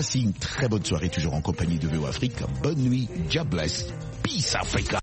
Passez une très bonne soirée, toujours en compagnie de VO Afrique. Bonne nuit, God bless, peace Africa.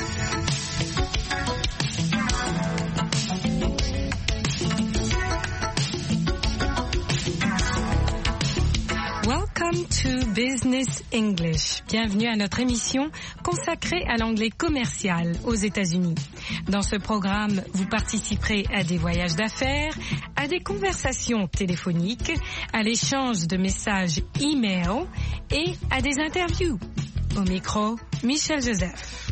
Welcome to Business English. Bienvenue à notre émission consacrée à l'anglais commercial aux États-Unis. Dans ce programme, vous participerez à des voyages d'affaires, à des conversations téléphoniques, à l'échange de messages e-mail et à des interviews. Au micro, Michel Joseph.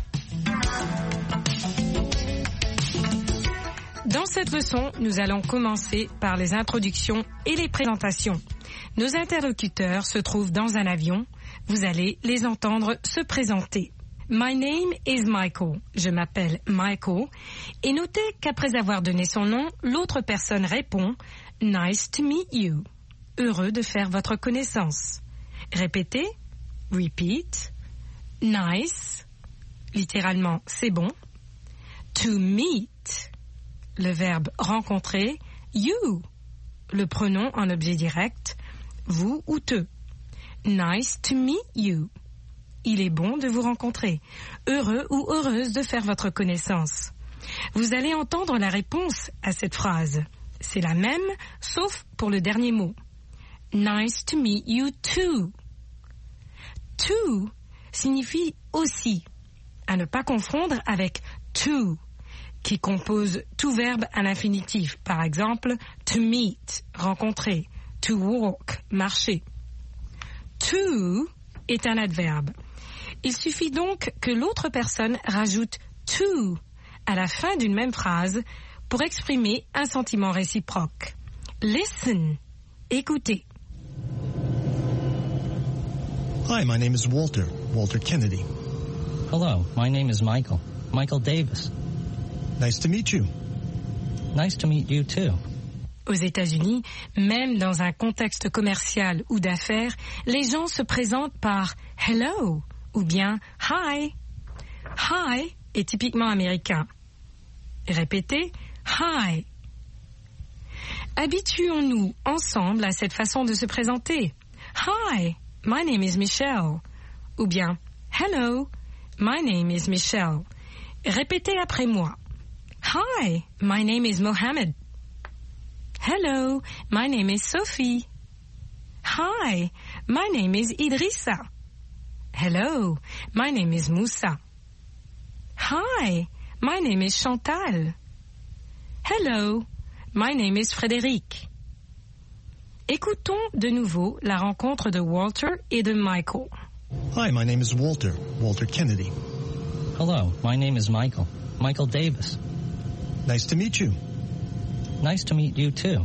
Dans cette leçon, nous allons commencer par les introductions et les présentations. Nos interlocuteurs se trouvent dans un avion. Vous allez les entendre se présenter. My name is Michael. Je m'appelle Michael. Et notez qu'après avoir donné son nom, l'autre personne répond « Nice to meet you ». Heureux de faire votre connaissance. Répétez. Repeat. Nice. Littéralement, c'est bon. To meet. Le verbe rencontrer. You. Le pronom en objet direct. Vous ou te. Nice to meet you. Il est bon de vous rencontrer. Heureux ou heureuse de faire votre connaissance. Vous allez entendre la réponse à cette phrase. C'est la même, sauf pour le dernier mot. Nice to meet you too. To signifie aussi, à ne pas confondre avec to, qui compose tout verbe à l'infinitif. Par exemple, to meet, rencontrer. To walk, marcher. To est un adverbe. Il suffit donc que l'autre personne rajoute to à la fin d'une même phrase pour exprimer un sentiment réciproque. Listen, écoutez. Hi, my name is Walter Kennedy. Hello, my name is Michael Davis. Nice to meet you. Nice to meet you too. Aux États-Unis, même dans un contexte commercial ou d'affaires, les gens se présentent par « hello » ou bien « hi ». « Hi » est typiquement américain. Répétez « hi ». Habituons-nous ensemble à cette façon de se présenter. « Hi, my name is Michelle » ou bien « hello, my name is Michelle ». Répétez après moi. « Hi, my name is Mohammed ». Hello, my name is Sophie. Hi, my name is Idrissa. Hello, my name is Moussa. Hi, my name is Chantal. Hello, my name is Frédéric. Écoutons de nouveau la rencontre de Walter et de Michael. Hi, my name is Walter Kennedy. Hello, my name is Michael Davis. Nice to meet you. Nice to meet you too.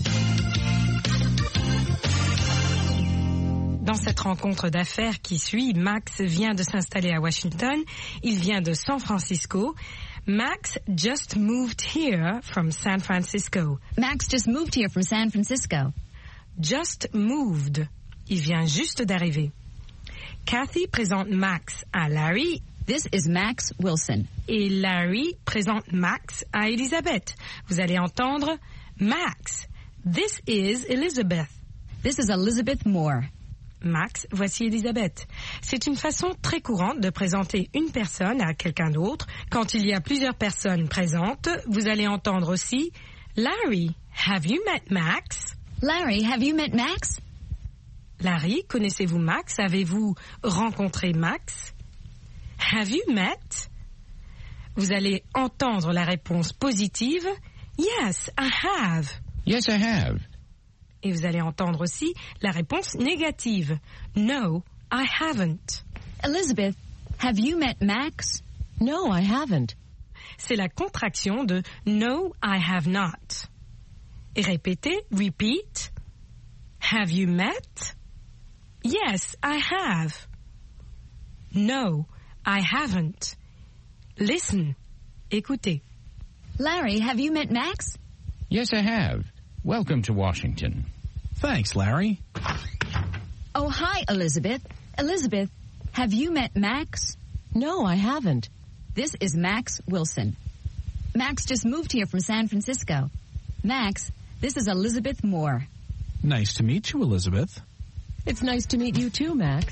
Dans cette rencontre d'affaires qui suit, Max vient de s'installer à Washington. Il vient de San Francisco. Max just moved here from San Francisco. Max just moved here from San Francisco. Just moved. Il vient juste d'arriver. Kathy présente Max à Larry. This is Max Wilson. Et Larry présente Max à Elizabeth. Vous allez entendre Max. This is Elizabeth. This is Elizabeth Moore. Max, voici Elizabeth. C'est une façon très courante de présenter une personne à quelqu'un d'autre. Quand il y a plusieurs personnes présentes, vous allez entendre aussi Larry, have you met Max? Larry, have you met Max? Larry, connaissez-vous Max? Avez-vous rencontré Max? Have you met? Vous allez entendre la réponse positive. Yes, I have. Yes, I have. Et vous allez entendre aussi la réponse négative. No, I haven't. Elizabeth, have you met Max? No, I haven't. C'est la contraction de No, I have not. Et répétez, repeat. Have you met? Yes, I have. No, I haven't. Listen. Écoutez. Larry, have you met Max? Yes, I have. Welcome to Washington. Thanks, Larry. Oh, hi, Elizabeth. Elizabeth, have you met Max? No, I haven't. This is Max Wilson. Max just moved here from San Francisco. Max, this is Elizabeth Moore. Nice to meet you, Elizabeth. It's nice to meet you too, Max.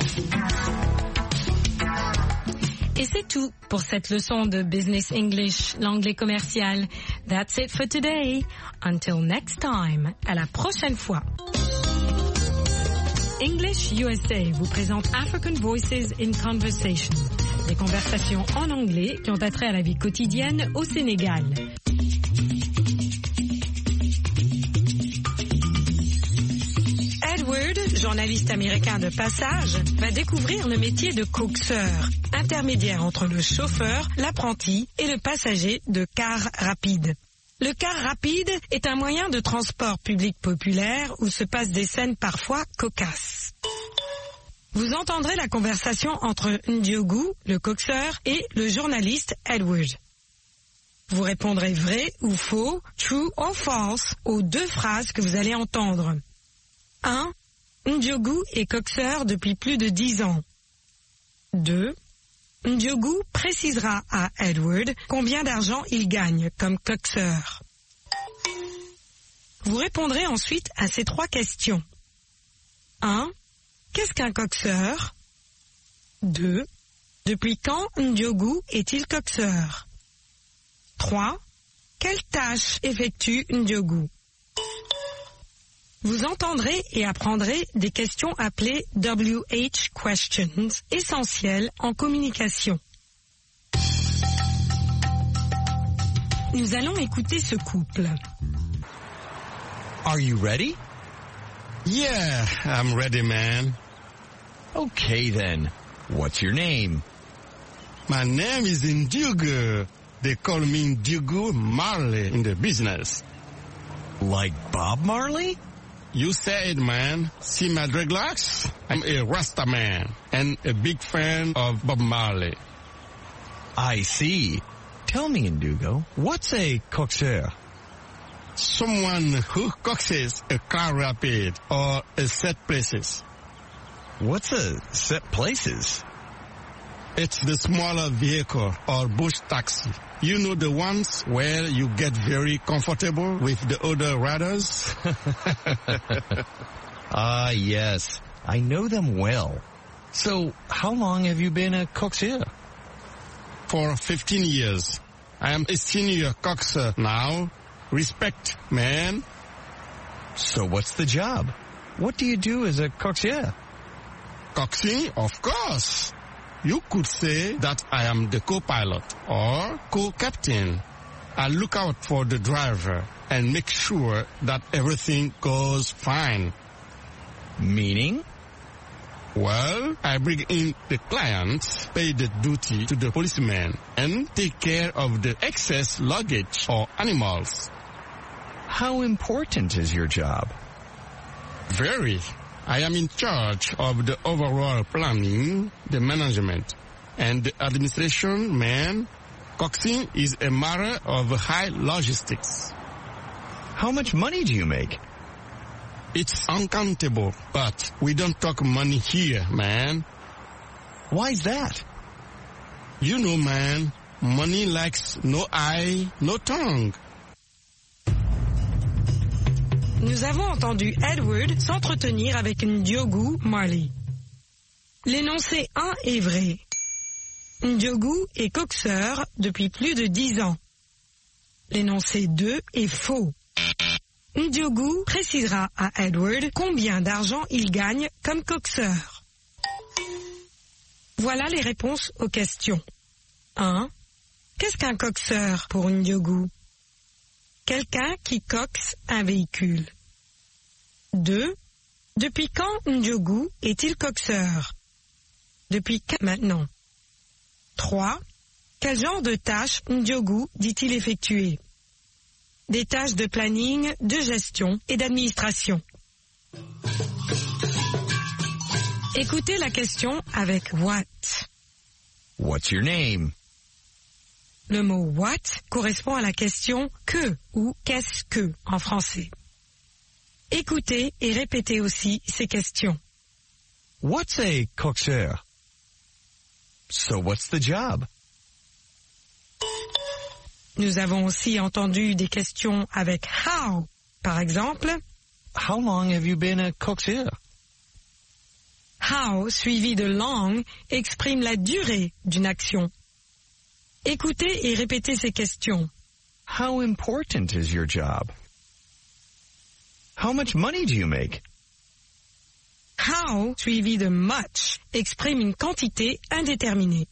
Et c'est tout pour cette leçon de Business English, l'anglais commercial. That's it for today. Until next time. À la prochaine fois. English USA vous présente African Voices in Conversation. Des conversations en anglais qui ont attrait à la vie quotidienne au Sénégal. Edward, journaliste américain de passage, va découvrir le métier de coxeur, intermédiaire entre le chauffeur, l'apprenti et le passager de car rapide. Le car rapide est un moyen de transport public populaire où se passent des scènes parfois cocasses. Vous entendrez la conversation entre Ndiogu, le coxeur, et le journaliste Edward. Vous répondrez vrai ou faux, true or false, aux deux phrases que vous allez entendre. 1. Ndiogu est coxeur depuis plus de 10 ans. 2. Ndiogu précisera à Edward combien d'argent il gagne comme coxeur. Vous répondrez ensuite à ces 3 questions. 1. Qu'est-ce qu'un coxeur? 2. Depuis quand Ndiogu est-il coxeur? 3. Quelle tâche effectue Ndiogu? Vous entendrez et apprendrez des questions appelées WH questions, essentielles en communication. Nous allons écouter ce couple. Are you ready? Yeah, I'm ready, man. Okay then. What's your name? My name is Ndiogu. They call me Ndiogu Marley in the business. Like Bob Marley? You said, man. See my dreadlocks? I'm a Rasta man and a big fan of Bob Marley. I see. Tell me, Ndugo, what's a coxeur? Someone who coaxes a car rapid or a set places. What's a set places? It's the smaller vehicle or bush taxi. You know the ones where you get very comfortable with the other riders? Ah, yes. I know them well. So, how long have you been a coxeur? For 15 years. I am a senior coxer now. Respect, man. So what's the job? What do you do as a coxeur? Coxing, of course. You could say that I am the co-pilot or co-captain. I look out for the driver and make sure that everything goes fine. Meaning? Well, I bring in the clients, pay the duty to the policeman, and take care of the excess luggage or animals. How important is your job? Very. I am in charge of the overall planning, the management, and the administration, man. Coxing is a matter of high logistics. How much money do you make? It's uncountable, but we don't talk money here, man. Why's that? You know, man, money likes no eye, no tongue. Nous avons entendu Edward s'entretenir avec Ndiogu Marley. L'énoncé 1 est vrai. Ndiogu est coxeur depuis plus de 10 ans. L'énoncé 2 est faux. Ndiogu précisera à Edward combien d'argent il gagne comme coxeur. Voilà les réponses aux questions. 1. Qu'est-ce qu'un coxeur pour Ndiogu? Quelqu'un qui coxe un véhicule. 2. Depuis quand Ndiogu est-il coxeur? Depuis quand maintenant? 3. Quel genre de tâches Ndiogu dit-il effectuer? Des tâches de planning, de gestion et d'administration. Écoutez la question avec what. What's your name? Le mot what correspond à la question que ou qu'est-ce que en français. Écoutez et répétez aussi ces questions. What's a coxeur? So what's the job? Nous avons aussi entendu des questions avec how. Par exemple, How long have you been a coxeur? How suivi de long exprime la durée d'une action. Écoutez et répétez ces questions. How important is your job? How much money do you make? How suivi de much exprime une quantité indéterminée.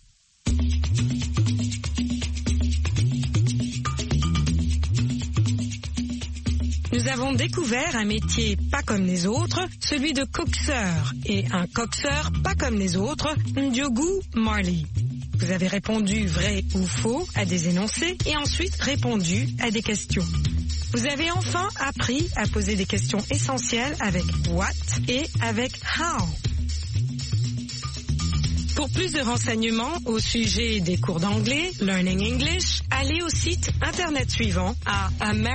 Nous avons découvert un métier pas comme les autres, celui de coxeur, et un coxeur pas comme les autres, Ndiogu Marley. Vous avez répondu vrai ou faux à des énoncés et ensuite répondu à des questions. Vous avez enfin appris à poser des questions essentielles avec what et avec how. Pour plus de renseignements au sujet des cours d'anglais, Learning English, allez au site internet suivant à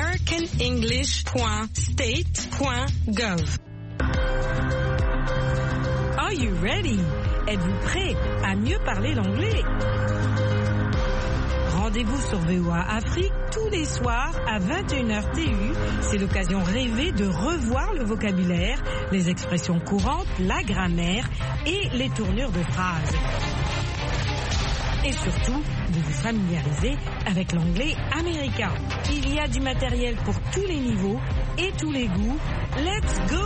americanenglish.state.gov. Are you ready? Êtes-vous prêt à mieux parler l'anglais? Rendez-vous sur VOA Afrique tous les soirs à 21h TU. C'est l'occasion rêvée de revoir le vocabulaire, les expressions courantes, la grammaire et les tournures de phrases. Et surtout, de vous familiariser avec l'anglais américain. Il y a du matériel pour tous les niveaux et tous les goûts. Let's go!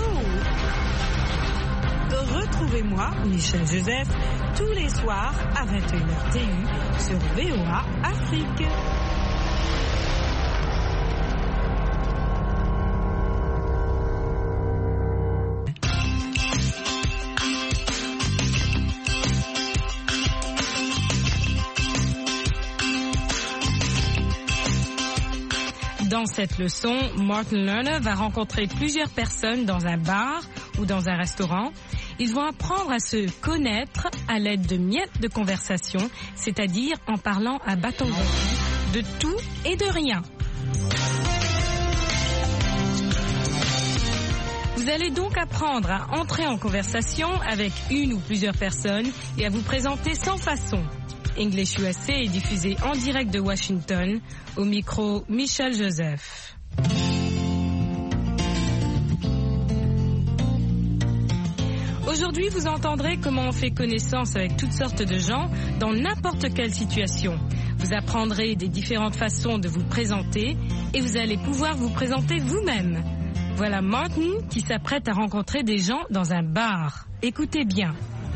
Retrouvez-moi, Michel Joseph, tous les soirs à 21h TU sur VOA Afrique. Dans cette leçon, Martin Lerner va rencontrer plusieurs personnes dans un bar ou dans un restaurant. Ils vont apprendre à se connaître à l'aide de miettes de conversation, c'est-à-dire en parlant à bâton rompu de tout et de rien. Vous allez donc apprendre à entrer en conversation avec une ou plusieurs personnes et à vous présenter sans façon. English USA est diffusé en direct de Washington. Au micro, Michel Joseph. Aujourd'hui, vous entendrez comment on fait connaissance avec toutes sortes de gens dans n'importe quelle situation. Vous apprendrez des différentes façons de vous présenter et vous allez pouvoir vous présenter vous-même. Voilà Martin qui s'apprête à rencontrer des gens dans un bar. Écoutez bien.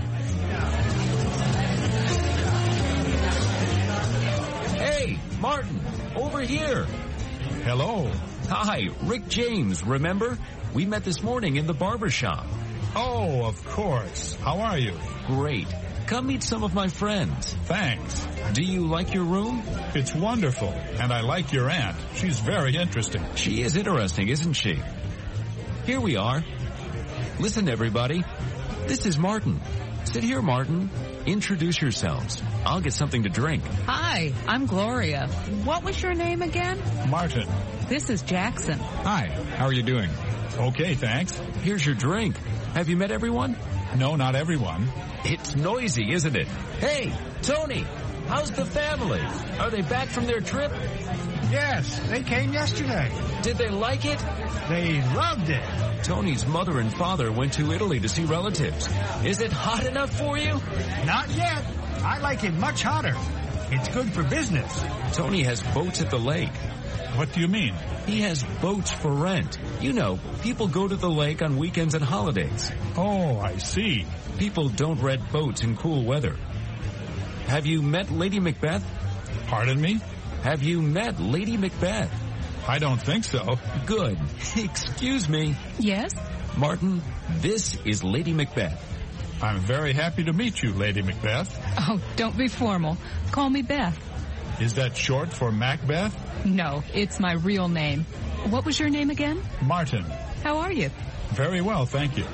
Hey, Martin, over here. Hello. Hi, Rick James, remember? We met this morning in the barber shop. Oh, of course. How are you? Great. Come meet some of my friends. Thanks. Do you like your room? It's wonderful, and I like your aunt. She's very interesting. She is interesting, isn't she? Here we are. Listen, everybody. This is Martin. Sit here, Martin. Introduce yourselves. I'll get something to drink. Hi, I'm Gloria. What was your name again? Martin. This is Jackson. Hi, how are you doing? Okay, thanks. Here's your drink. Have you met everyone? No, not everyone. It's noisy, isn't it? Hey, Tony, how's the family? Are they back from their trip? Yes, they came yesterday. Did they like it? They loved it. Tony's mother and father went to Italy to see relatives. Is it hot enough for you? Not yet. I like it much hotter. It's good for business. Tony has boats at the lake. What do you mean? He has boats for rent. You know, people go to the lake on weekends and holidays. Oh, I see. People don't rent boats in cool weather. Have you met Lady Macbeth? Pardon me? Have you met Lady Macbeth? I don't think so. Good. Excuse me. Yes? Martin, this is Lady Macbeth. I'm very happy to meet you, Lady Macbeth. Oh, don't be formal. Call me Beth. Is that short for Macbeth? No, it's my real name. What was your name again? Martin. How are you? Very well, thank you.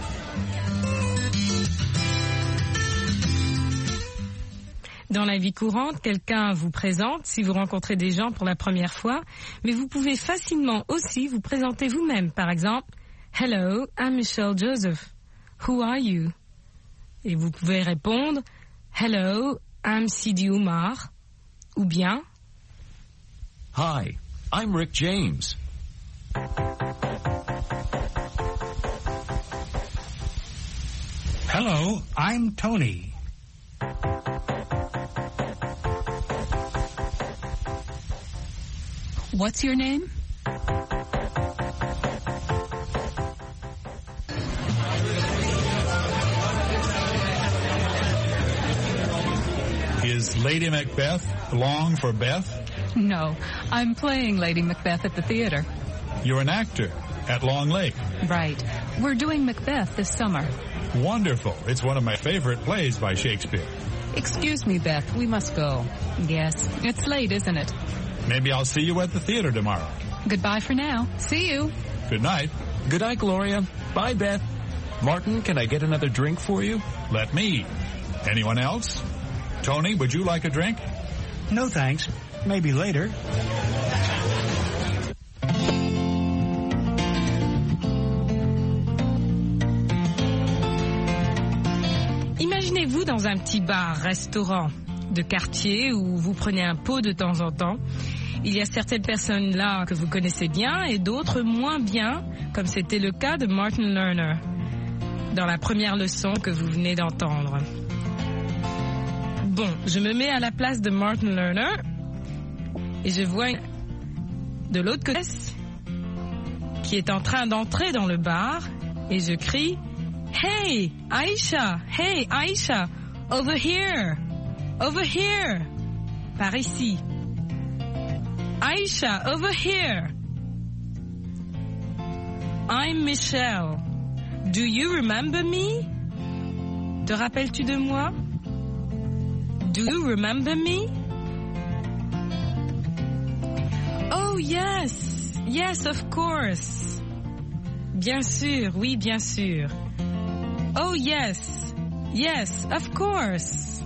Dans la vie courante, quelqu'un vous présente si vous rencontrez des gens pour la première fois, mais vous pouvez facilement aussi vous présenter vous-même. Par exemple, Hello, I'm Michelle Joseph. Who are you? Et vous pouvez répondre, Hello, I'm Sidi Oumar. Ou bien, Hi, I'm Rick James. Hello, I'm Tony. What's your name? Is Lady Macbeth long for Beth? No, I'm playing Lady Macbeth at the theater. You're an actor at Long Lake. Right. We're doing Macbeth this summer. Wonderful. It's one of my favorite plays by Shakespeare. Excuse me, Beth. We must go. Yes. It's late, isn't it? Maybe I'll see you at the theater tomorrow. Goodbye for now. See you. Good night. Good night, Gloria. Bye, Beth. Martin, can I get another drink for you? Let me. Anyone else? Tony, would you like a drink? No thanks. Maybe later. Imaginez-vous dans un petit bar-restaurant de quartier où vous prenez un pot de temps en temps. Il y a certaines personnes là que vous connaissez bien et d'autres moins bien, comme c'était le cas de Martin Lerner dans la première leçon que vous venez d'entendre. Bon, je me mets à la place de Martin Lerner et je vois de l'autre côté qui est en train d'entrer dans le bar et je crie « Hey, Aisha! Hey, Aisha! Over here! Over here! » Par ici. « Aisha, over here! I'm Michelle. Do you remember me? Te rappelles-tu de moi? Do you remember me? Oh, yes! Yes, of course! Bien sûr, oui, bien sûr. Oh, yes! Yes, of course!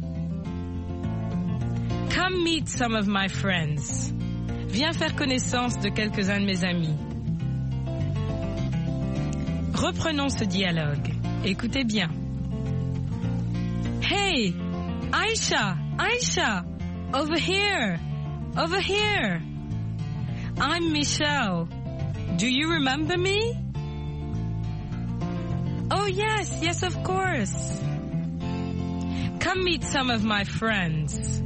Come meet some of my friends. Viens faire connaissance de quelques-uns de mes amis. Reprenons ce dialogue. Écoutez bien. Hey! Aisha! Aisha! Over here! Over here! I'm Michelle. Do you remember me? Oh, yes, yes, of course. Come meet some of my friends.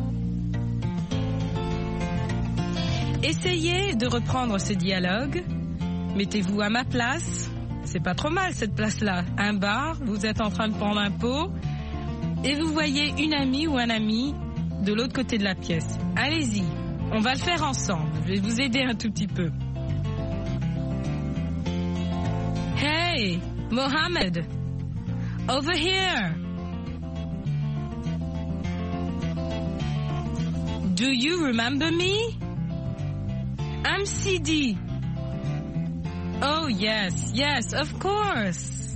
Essayez de reprendre ce dialogue. Mettez-vous à ma place. C'est pas trop mal cette place-là. Un bar, vous êtes en train de prendre un pot et vous voyez une amie ou un ami de l'autre côté de la pièce. Allez-y, on va le faire ensemble. Je vais vous aider un tout petit peu. Hey, Mohammed, over here. Do you remember me? I'm CD. Oh, yes, yes, of course.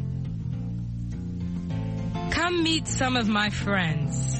Come meet some of my friends.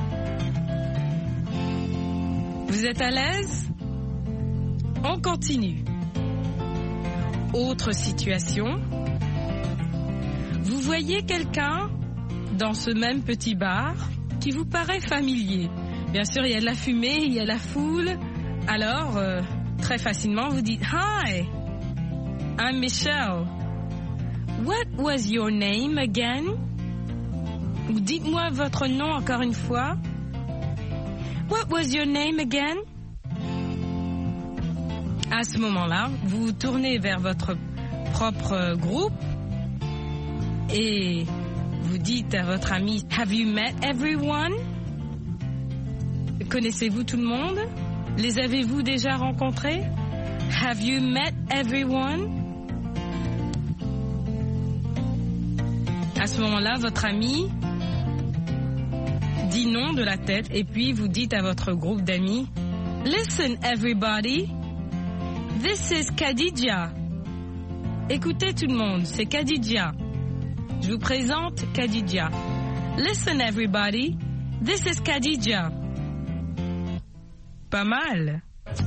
Vous êtes à l'aise? On continue. Autre situation. Vous voyez quelqu'un dans ce même petit bar qui vous paraît familier. Bien sûr, il y a de la fumée, il y a la foule. Alors, très facilement, vous dites « Hi, I'm Michelle. What was your name again? » Ou dites-moi votre nom encore une fois. « What was your name again? » À ce moment-là, vous vous tournez vers votre propre groupe et vous dites à votre ami « Have you met everyone? » Connaissez-vous tout le monde? Les avez-vous déjà rencontrés? Have you met everyone? À ce moment-là, votre ami dit non de la tête et puis vous dites à votre groupe d'amis « Listen everybody, this is Khadija. » Écoutez tout le monde, c'est Khadija. Je vous présente Khadija. « Listen everybody, this is Khadija. » Pas mal.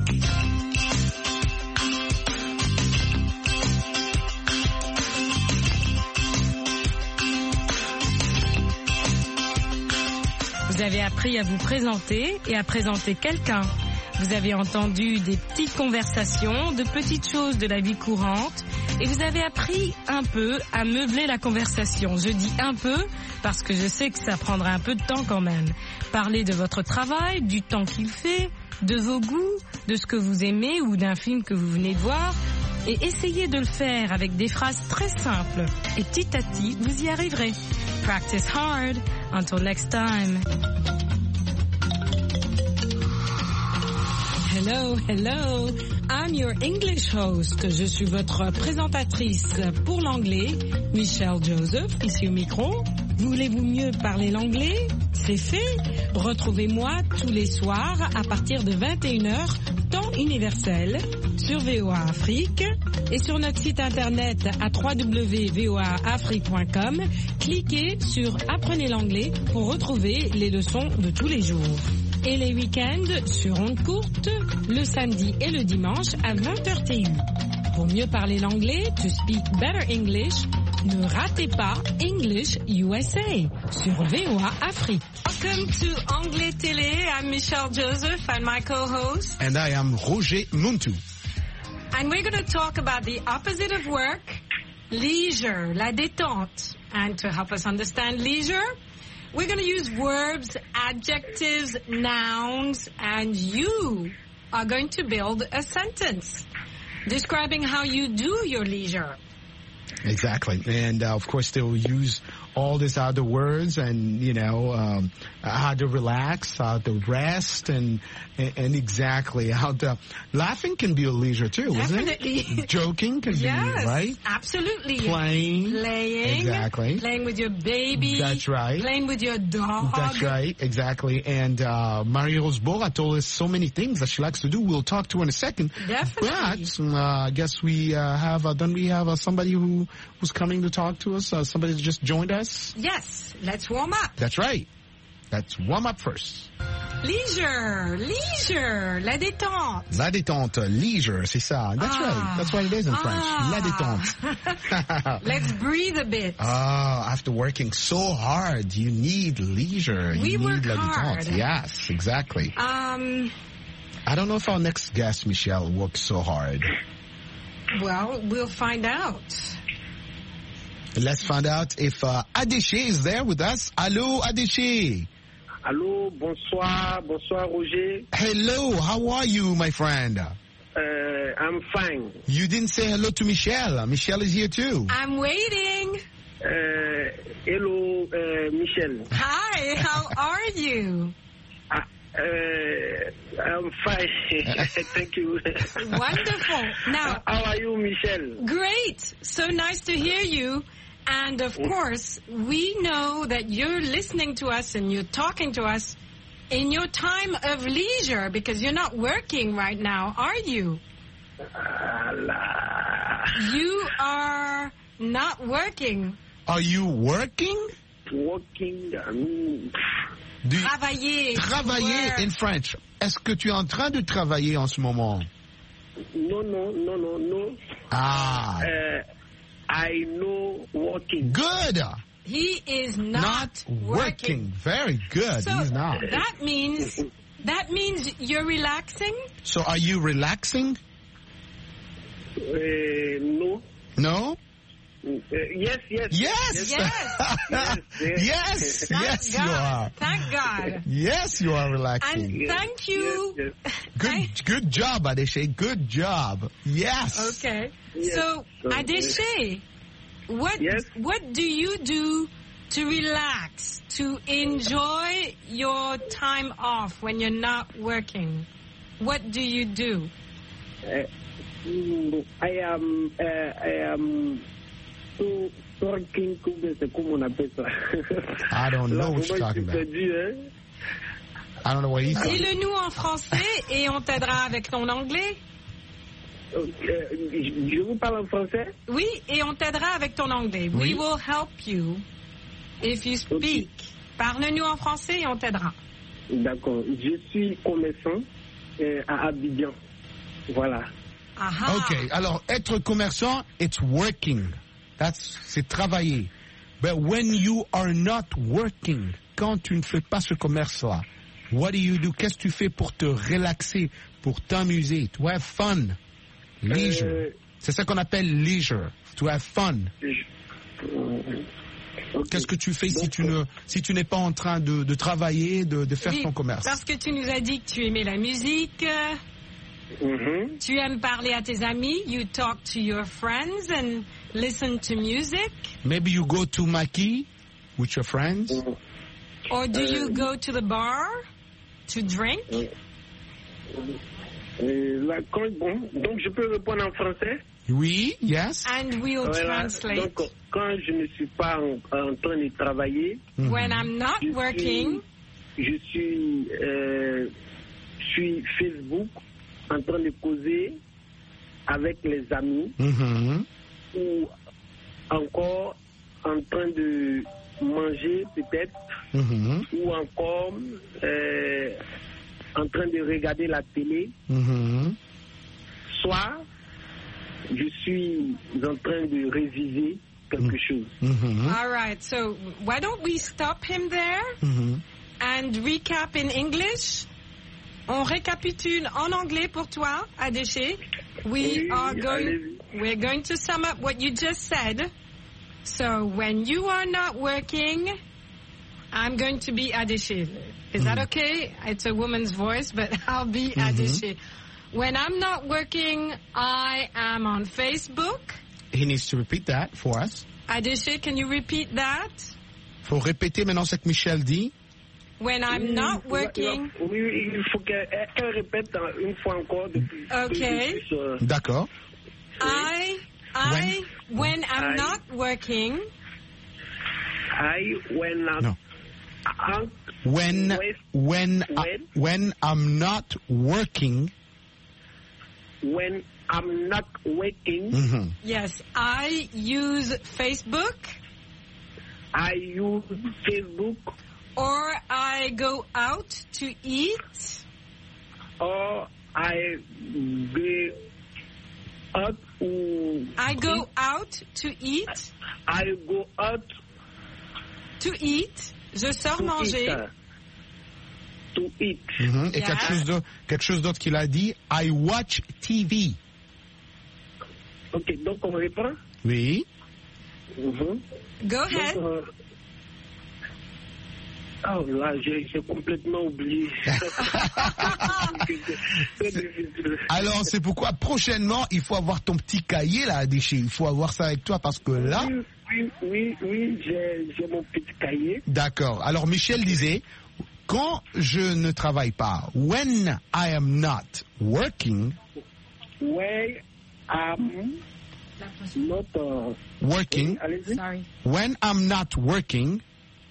Vous avez appris à vous présenter et à présenter quelqu'un. Vous avez entendu des petites conversations, de petites choses de la vie courante, Et vous avez appris un peu à meubler la conversation. Je dis un peu parce que je sais que ça prendra un peu de temps quand même. Parler de votre travail, du temps qu'il fait, de vos goûts, de ce que vous aimez ou d'un film que vous venez de voir. Et essayez de le faire avec des phrases très simples. Et petit à petit, vous y arriverez. Practice hard. Until next time. Hello, hello. I'm your English host. Je suis votre présentatrice pour l'anglais, Michelle Joseph, ici au micro. Voulez-vous mieux parler l'anglais? C'est fait. Retrouvez-moi tous les soirs à partir de 21h, temps universel, sur VOA Afrique et sur notre site internet à www.voaafrique.com. Cliquez sur Apprenez l'anglais pour retrouver les leçons de tous les jours. Et les week-ends sur ondes courtes, le samedi et le dimanche à 20h TU. Pour mieux parler l'anglais, to speak better English, ne ratez pas English USA sur VOA Afrique. Welcome to Anglais Télé. I'm Michelle Joseph and my co-host. And I am Roger Muntu. And we're going to talk about the opposite of work, leisure, la détente. And to help us understand leisure, we're going to use verbs, adjectives, nouns, and you are going to build a sentence describing how you do your leisure. Exactly. And, of course, they'll use all these other words and, how to relax, how to rest, and exactly how to... Laughing can be a leisure, too, Definitely. Isn't it? Joking can be, right? Absolutely. Playing. Exactly. Playing with your baby. That's right. Playing with your dog. That's right. Exactly. And Marie-Rose Bora told us so many things that she likes to do. We'll talk to her in a second. Definitely. But I guess we have somebody who's coming to talk to us? Somebody that just joined us? Yes. Let's warm up. That's right. Let's warm up first. Leisure, la détente. La détente, leisure, c'est ça. That's right. That's what it is in French. La détente. Let's breathe a bit. After working so hard, you need leisure. You need la détente. Yes, exactly. I don't know if our next guest, Michelle, works so hard. Well, we'll find out. Let's find out if Adéché is there with us. Allô, Adéché. Allô, bonsoir Roger. Hello, how are you, my friend? I'm fine. You didn't say hello to Michelle. Michelle is here too. I'm waiting. Hello, Michelle. Hi, how are you? I'm fine. Thank you. Wonderful. Now, how are you, Michelle? Great. So nice to hear you. And of course, we know that you're listening to us and you're talking to us in your time of leisure because you're not working right now, are you? You are not working. Are you working? Working. Travailler in French. Est-ce que tu es en train de travailler en ce moment? No. I know working. Good. He is not working. Very good. So he's not. That means you're relaxing? So are you relaxing? No. No? Yes. Yes, you are. Thank God. Yes, you are relaxing. And thank you. Yes. Good job, Adéché. Good job. Yes. Okay. Yes. So, Adéché, what do you do to relax, to enjoy your time off when you're not working? What do you do? I am working. I don't know what you're talking about. I don't know what he's saying. Dis-le-nous en français et on t'aidera avec ton anglais. Je vous parle en français? Oui, et on t'aidera avec ton anglais. Oui. We will help you if you speak. Parle-nous en français et on t'aidera. D'accord. Je suis commerçant à Abidjan. Voilà. Aha. Okay, alors être commerçant, it's working. C'est travailler. But when you are not working, quand tu ne fais pas ce commerce-là, what do you do? Qu'est-ce que tu fais pour te relaxer, pour t'amuser, to have fun, leisure? C'est ça qu'on appelle leisure, to have fun. Qu'est-ce que tu fais si tu n'es pas en train de travailler, de faire ton commerce? Parce que tu nous as dit que tu aimais la musique, tu aimes parler à tes amis, you talk to your friends and listen to music. Maybe you go to Maki with your friends. Or do you go to the bar to drink? Donc je peux répondre en français? Oui, yes. And we'll translate. Donc, quand je ne suis pas en train de travailler, when I'm not working, je suis sur Facebook en train de causer avec les amis ou encore en train de manger peut-être ou encore en train de regarder la télé. Soit je suis en train de réviser quelque chose. All right, so why don't we stop him there and recap in English? On récapitule en anglais pour toi, Adéché. We're going to sum up what you just said. So when you are not working, I'm going to be Adéché. Is that okay? It's a woman's voice, but I'll be Adéché. When I'm not working, I am on Facebook. He needs to repeat that for us. Adéché, can you repeat that? Faut répéter maintenant ce que Michel dit. When I'm not working. Oui, il faut qu'elle répète une fois encore. Okay. D'accord. When I'm not working. When I'm not working. When I'm not working. Yes, I use Facebook. I use Facebook. Or I go out to eat. Or I go out. I go out to eat. I go out to eat. Je sors manger. To eat. Et quelque chose d'autre qu'il a dit. I watch TV. Ok, donc on reprend. Oui. Go ahead. Donc, oh là, j'ai complètement oublié. Alors, c'est pourquoi prochainement, il faut avoir ton petit cahier là, Adéché. Il faut avoir ça avec toi parce que là... Oui, j'ai mon petit cahier. D'accord. Alors, Michel disait, quand je ne travaille pas, when I am not working... When I'm not working... Sorry. When I'm not working...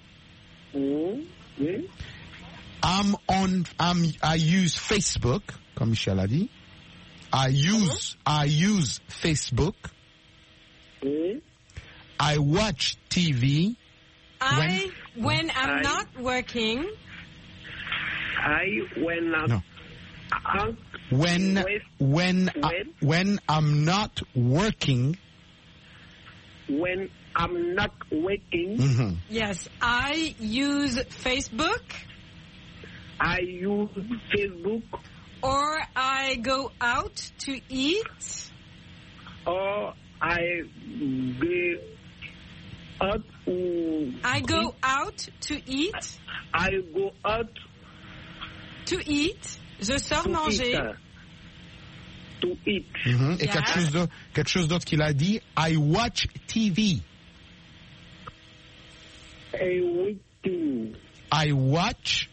I use Facebook, comme Michel a dit. I use Facebook. I watch TV. When I'm not working. When I'm not working. When I'm not working. Yes, I use Facebook. I use Facebook. Or I go out to eat. Or I go out. I go out to eat. I go out to eat. Je sors manger. To eat. Et quelque chose d'autre qu'il a dit. I watch TV. I watch.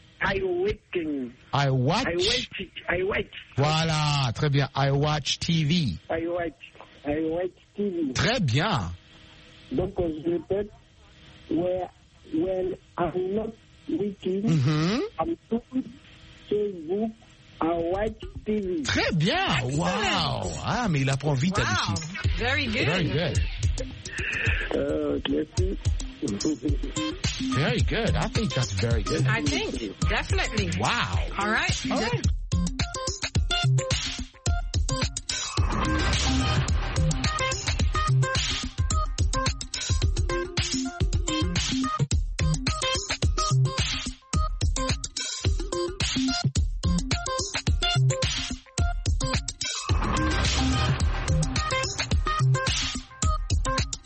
Voilà, très bien. I watch TV. I watch TV. Très bien. Donc, je répète, when I'm not working, I'm on Facebook, I watch TV. Très bien. Wow. Ah, mais il apprend vite, Wow. Very good. Very good. Merci. Very good. I think that's very good. I think, definitely. Wow. All right.